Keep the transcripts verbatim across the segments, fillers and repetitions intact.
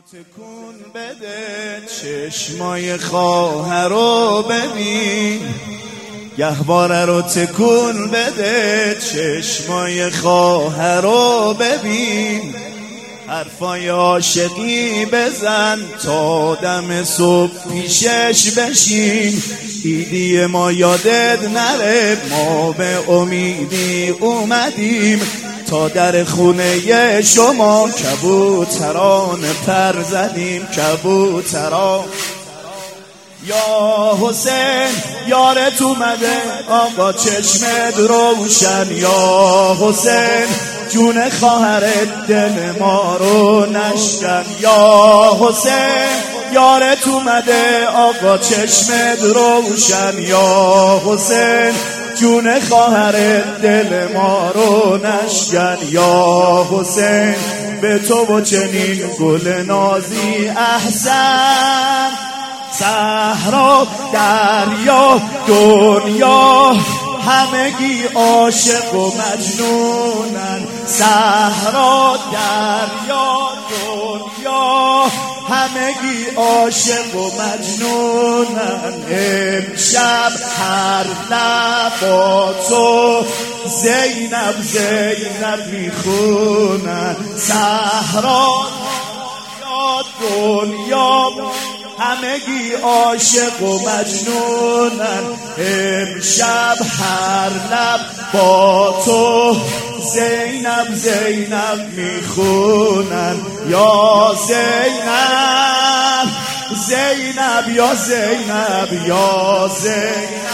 تکون بده چشمای خواهر رو ببین، گهواره رو تکون بده چشمای خواهر رو ببین، حرفای عاشقی بزن تا دم صبح پیشش بشین، ایدی ما یادت نره ما به امیدی اومدیم تا در خونه شما کبوتران پر زدیم. کبوتران یا حسین یارت اومده آقا چشمت روشن، یا حسین جون خواهرت دل ما رو نشکن، یا حسین یارت اومده آقا چشمت روشن، یا حسین جون خواهرت دل ما رو نشکن، یا حسین به تو و چنین گل نازی احسن، صحرا دریا دنیا همگی عاشق و مجنونن، صحرا دریا دنیا همگی عاشق و مجنونن، امشب هر لب با تو زینب زینب میخونن، صحرا دنیا همگی عاشق و مجنونن، امشب هر لب با تو زینب زینب میخونن، یا زینب زینب یا زینب یا زینب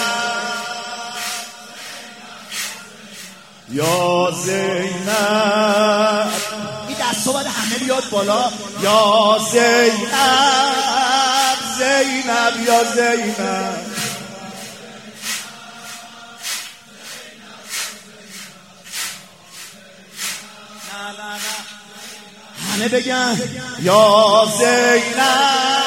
یا زینب، این دستو باید همه بیاد بالا، یا زینب زینب یا زینب، نه نه نه همه بگن یا زینب،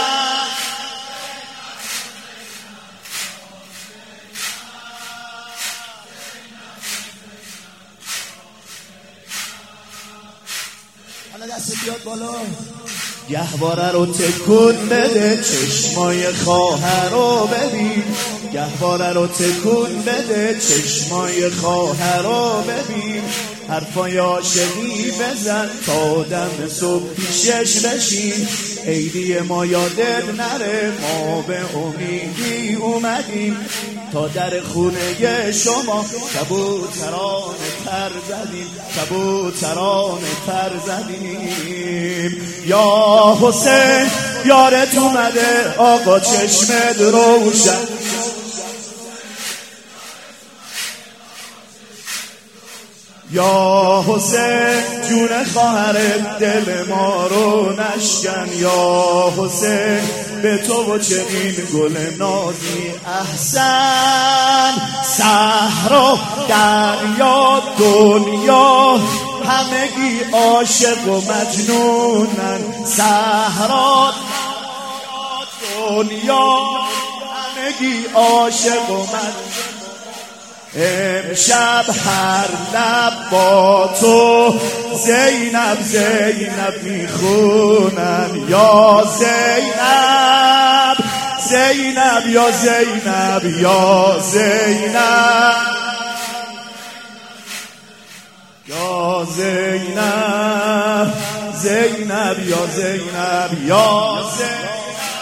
حالا دست بیاد بالا، گهواره رو تکون بده چشمای خواهر رو ببین، گهواره رو تکون بده چشمای خواهر رو ببین، حرفای عاشقی بزن تا دم صبح پیشش بشین، عیدی ما یادت نره ما به امیدی اومدیم تا در خونه شما کبوتران پر زدیم، کبوتران پر زدیم، یا حسین یارت اومده آقا چشمت روشن، یا حسین جون خواهرت دل ما رو نشکن، یا حسین به تو و چنین گل نازی احسن، صحرا دریا دنیا همگی عاشق و مجنونن، صحرا دنیا همگی عاشق و مجنونن، امشب هر لب با تو زینب زینب میخونن، یا زینب زینب یا زینب یا زینب یا زینب زینب یا زینب یا زینب.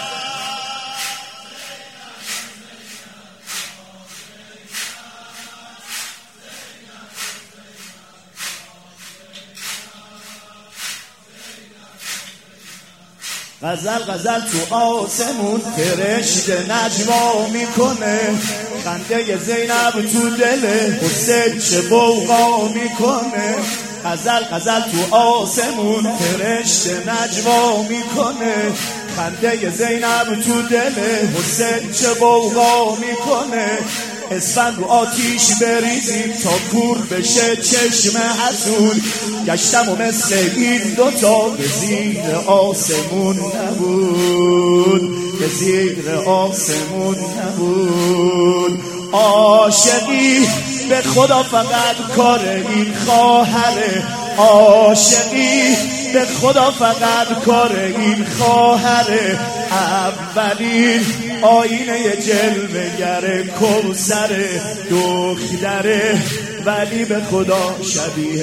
غزل غزل تو آسمون فرشته نجوا میکنه، خنده زینب تو دل حسین چه بوقا میکنه، غزل غزل تو آسمون فرشته نجوا میکنه، خنده زینب تو دل حسین چه بوقا میکنه، اسفند رو آتیش بریزیم تا کور بشه چشم حسود، گشتم و مثل این دوتا به زیر آسمون نبود، به زیر آسمون نبود، عاشقی به خدا فقط کار این خواهره، عاشقی به خدا فقط کار این خواهر اولین آینه جلوه‌گر کوثر دختره، ولی به خدا شبیه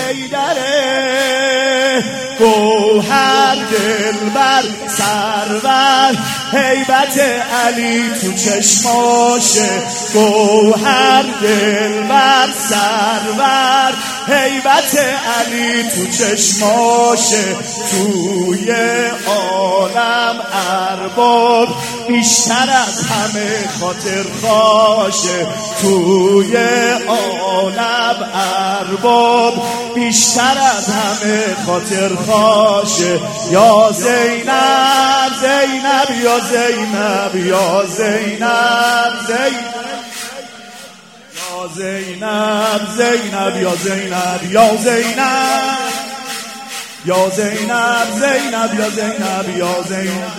حیدره. گوهر دلبر سرور هیبت علی تو چشماشه، گوهر دلبر سرور هیبت علی تو چشماشه. توی عالم ارباب بیشتر از همه خاطر خواشه، توی عالم ارباب بیشتر از همه خاطر خواشه. یا زینب زینب یا زینب یا زینب زینب یا زینب زینب یا زینب یا زینب یا زینب زینب یا زینب یا زینب.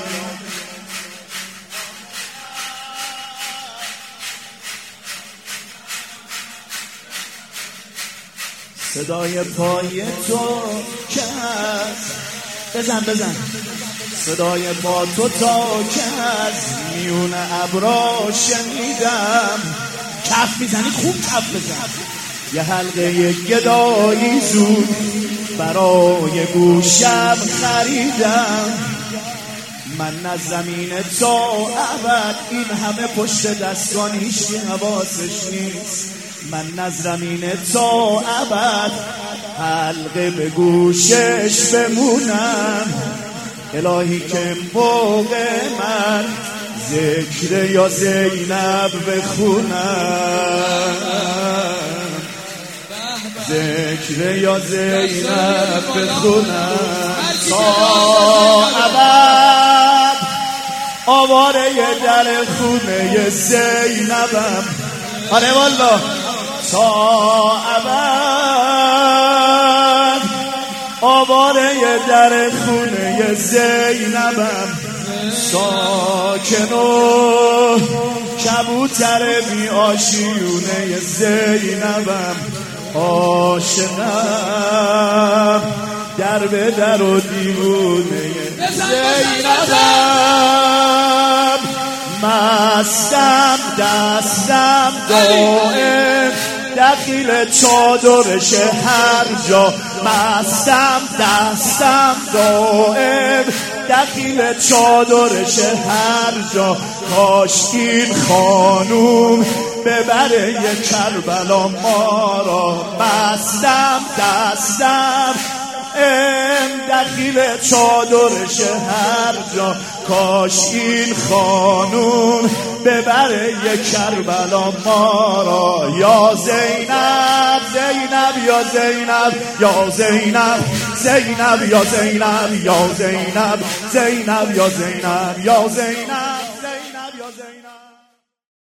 صدای پای تو که هست، بزن بزن صدای پا تو تا که هست میون ابرا شنیدم. کف میزنی خوب کف بزن. یه حلقه گدایی زود برای گوشم خریدم. من نه زمین تا ابد این همه پشت دستان هیچی حواسش نیست. من نه زمین تا ابد حلقه به گوشش بمونم. الهی که موقع من ذکر یا زینب بخونم، ذکر یا زینب بخونم تا ابد. آواره در خونه زینبم، آره والا تا ابد. آواره در خونه زینبم، ساکن و کبوتر بی آشیونه زینبم. عاشقم در به در و دیوونه زینبم. مستم دستم دائم دخیل چادرش هر جا. مستم دستم دائم دخیل چادرش هر جا. کاش این خانوم ببره یه کربلا ما را. مستم دستم ام دخیل چادرش هر جا. کاش این خانوم ببره یه کربلا ما را. یا زینب زینب یا زینب یا زینب زینب یا زینب یا زینب زینب یا زینب یا زینب زینب یا زینب.